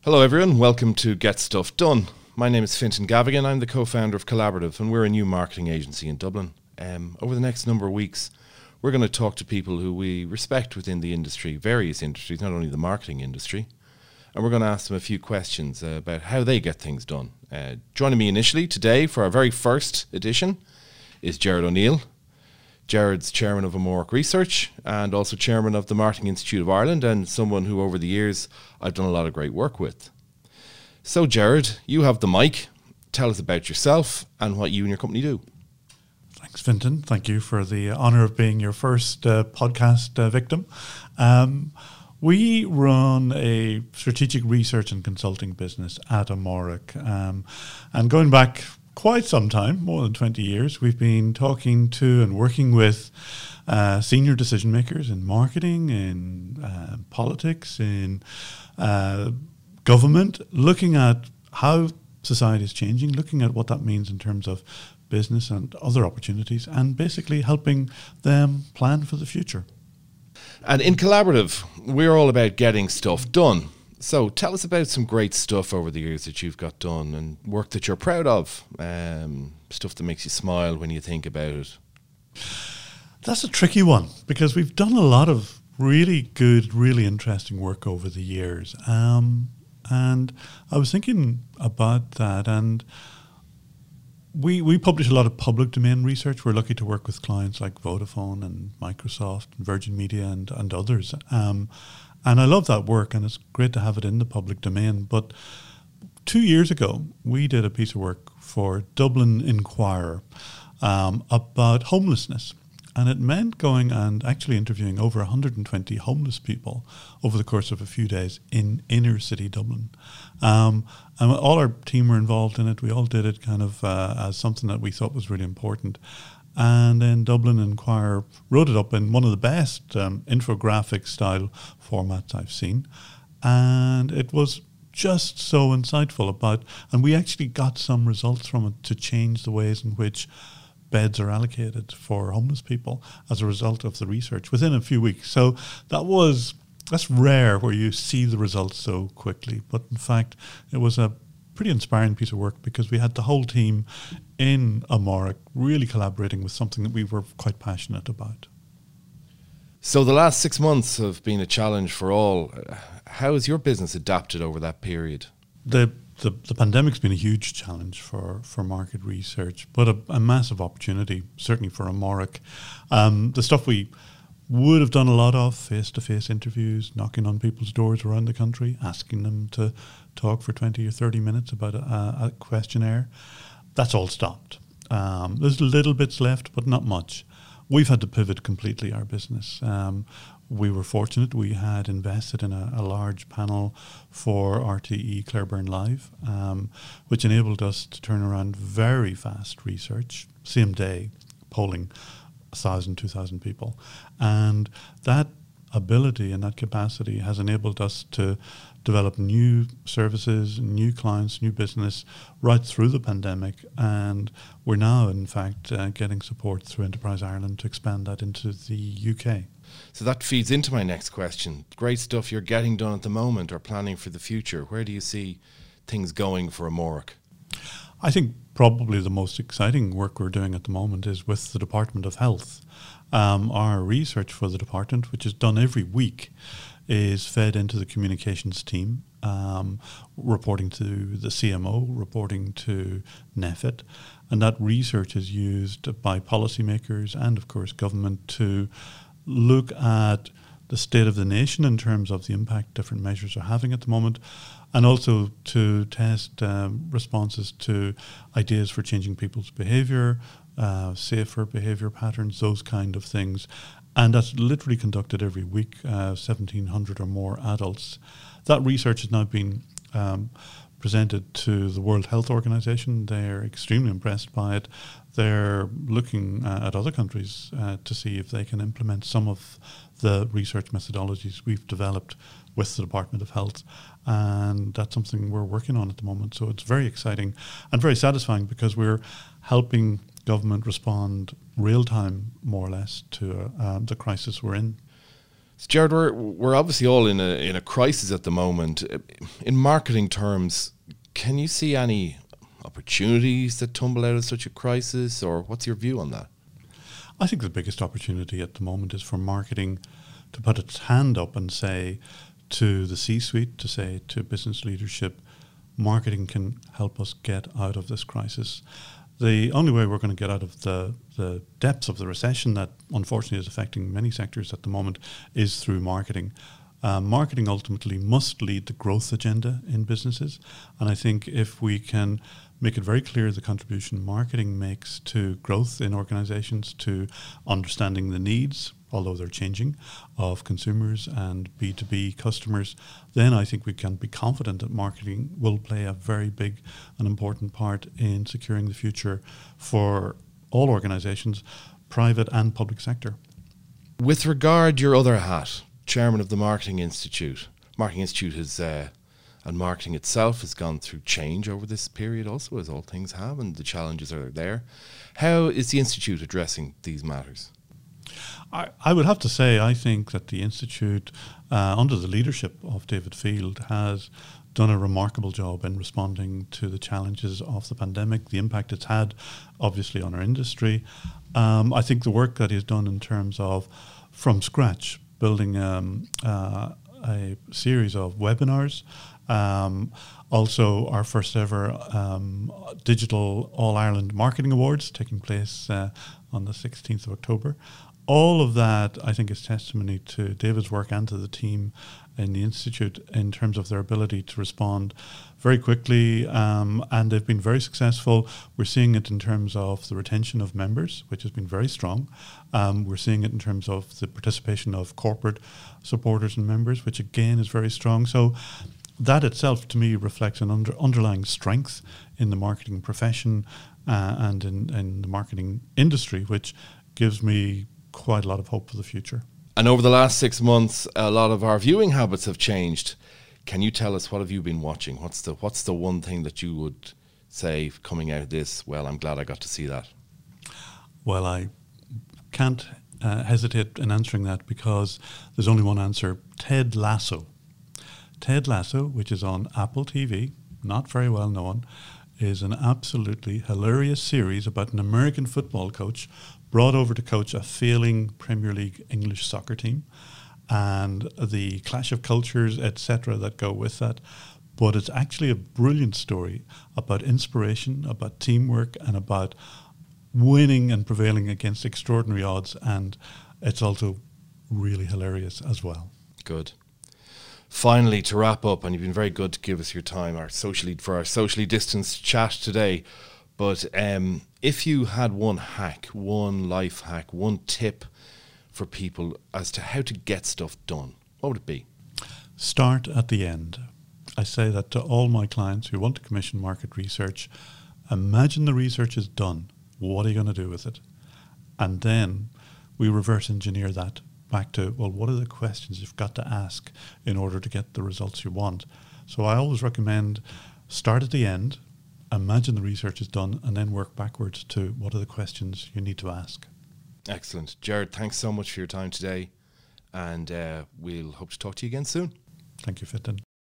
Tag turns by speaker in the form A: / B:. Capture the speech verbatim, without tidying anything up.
A: Hello everyone, welcome to Get Stuff Done. My name is Fintan Gavigan, I'm the co-founder of Collaborative and we're a new marketing agency in Dublin. Um, over the next number of weeks, we're going to talk to people who we respect within the industry, various industries, not only the marketing industry, and we're going to ask them a few questions uh, about how they get things done. Uh, joining me initially today for our very first edition is Gerard O'Neill. Gerard's chairman of Amoric Research and also chairman of the Marketing Institute of Ireland, and someone who over the years I've done a lot of great work with. So Gerard, you have the mic. Tell us about yourself and what you and your company do.
B: Thanks, Fintan. Thank you for the honour of being your first uh, podcast uh, victim. Um, we run a strategic research and consulting business at Amoric. Um, and going back quite some time, more than twenty years, we've been talking to and working with uh, senior decision makers in marketing, in uh, politics, in uh, government, looking at how society is changing, looking at what that means in terms of business and other opportunities, and basically helping them plan for the future.
A: And in Collaborative, we're all about getting stuff done. So tell us about some great stuff over the years that you've got done and work that you're proud of, um, stuff that makes you smile when you think about it.
B: That's a tricky one because we've done a lot of really good, really interesting work over the years. Um, and I was thinking about that, and we we publish a lot of public domain research. We're lucky to work with clients like Vodafone and Microsoft and Virgin Media and, and others. Um, And I love that work, and it's great to have it in the public domain. But two years ago, we did a piece of work for Dublin Inquirer um, about homelessness. And it meant going and actually interviewing over one hundred twenty homeless people over the course of a few days in inner city Dublin. Um, and all our team were involved in it. We all did it kind of uh, as something that we thought was really important. And then Dublin Inquirer wrote it up in one of the best um, infographic style formats I've seen. And it was just so insightful about, and we actually got some results from it to change the ways in which beds are allocated for homeless people as a result of the research within a few weeks. So that was, that's rare where you see the results so quickly. But in fact, it was a pretty inspiring piece of work because we had the whole team in Amoric really collaborating with something that we were quite passionate about.
A: So the last six months have been a challenge for all. How has your business adapted over that period?
B: The the, the pandemic's been a huge challenge for, for market research, but a, a massive opportunity, certainly for Amoric. Um, the stuff we would have done a lot of, face-to-face interviews, knocking on people's doors around the country, asking them to talk for twenty or thirty minutes about a, a questionnaire. That's all stopped. Um, there's little bits left, but not much. We've had to pivot completely our business. Um, we were fortunate. We had invested in a, a large panel for R T E Clareburn Live, um, which enabled us to turn around very fast research, same day, polling one thousand, two thousand people. And that ability and that capacity has enabled us to develop new services, new clients, new business right through the pandemic. And we're now, in fact, uh, getting support through Enterprise Ireland to expand that into the U K.
A: So that feeds into my next question. Great stuff you're getting done at the moment or planning for the future. Where do you see things going for Amoric?
B: I think probably the most exciting work we're doing at the moment is with the Department of Health. Um, our research for the department, which is done every week, is fed into the communications team, um, reporting to the C M O, reporting to NEFIT, and that research is used by policymakers and, of course, government to look at the state of the nation in terms of the impact different measures are having at the moment, and also to test um, responses to ideas for changing people's behaviour, uh, safer behaviour patterns, those kind of things. And that's literally conducted every week, uh, seventeen hundred or more adults. That research has now been um, presented to the World Health Organization. They're extremely impressed by it. They're looking uh, at other countries uh, to see if they can implement some of the research methodologies we've developed with the Department of Health. And that's something we're working on at the moment. So it's very exciting and very satisfying because we're helping government respond real time, more or less, to uh, the crisis we're in.
A: So Jared, we're, we're obviously all in a in a crisis at the moment. In marketing terms, can you see any opportunities that tumble out of such a crisis, or what's your view on that?
B: I think the biggest opportunity at the moment is for marketing to put its hand up and say to the C-suite, to say to business leadership, marketing can help us get out of this crisis. The only way we're going to get out of the, the depths of the recession that unfortunately is affecting many sectors at the moment is through marketing. Uh, marketing ultimately must lead the growth agenda in businesses. And I think if we can make it very clear the contribution marketing makes to growth in organizations, to understanding the needs, although they're changing, of consumers and B two B customers, then I think we can be confident that marketing will play a very big and important part in securing the future for all organizations, private and public sector.
A: With regard your other hat, chairman of the Marketing Institute, Marketing Institute has, uh, and marketing itself has gone through change over this period also, as all things have, and the challenges are there. How is the Institute addressing these matters?
B: I, I would have to say I think that the Institute, uh, under the leadership of David Field, has done a remarkable job in responding to the challenges of the pandemic, the impact it's had, obviously, on our industry. Um, I think the work that he's done in terms of, from scratch, building um, uh, a series of webinars, um, also our first ever um, digital All-Ireland Marketing Awards taking place uh, on the sixteenth of October. All of that, I think, is testimony to David's work and to the team in the Institute in terms of their ability to respond very quickly, um, and they've been very successful. We're seeing it in terms of the retention of members, which has been very strong. Um, we're seeing it in terms of the participation of corporate supporters and members, which again is very strong. So that itself, to me, reflects an under, underlying strength in the marketing profession uh, and in, in the marketing industry, which gives me quite a lot of hope for the future.
A: And over the last six months, a lot of our viewing habits have changed. Can you tell us, what have you been watching? What's the what's the one thing that you would say coming out of this, well, I'm glad I got to see that?
B: Well, I can't uh, hesitate in answering that because there's only one answer. Ted Lasso. Ted Lasso, which is on Apple T V, not very well known, is an absolutely hilarious series about an American football coach brought over to coach a failing Premier League English soccer team and the clash of cultures, et cetera, that go with that. But it's actually a brilliant story about inspiration, about teamwork, and about winning and prevailing against extraordinary odds. And it's also really hilarious as well.
A: Good. Finally, to wrap up, and you've been very good to give us your time our socially for our socially distanced chat today. But um, if you had one hack, one life hack, one tip for people as to how to get stuff done, what would it be?
B: Start at the end. I say that to all my clients who want to commission market research. Imagine the research is done. What are you going to do with it? And then we reverse engineer that back to, well, what are the questions you've got to ask in order to get the results you want? So I always recommend start at the end, imagine the research is done, and then work backwards to what are the questions you need to ask.
A: Excellent. Jared, thanks so much for your time today, and uh, we'll hope to talk to you again soon.
B: Thank you, Fintan.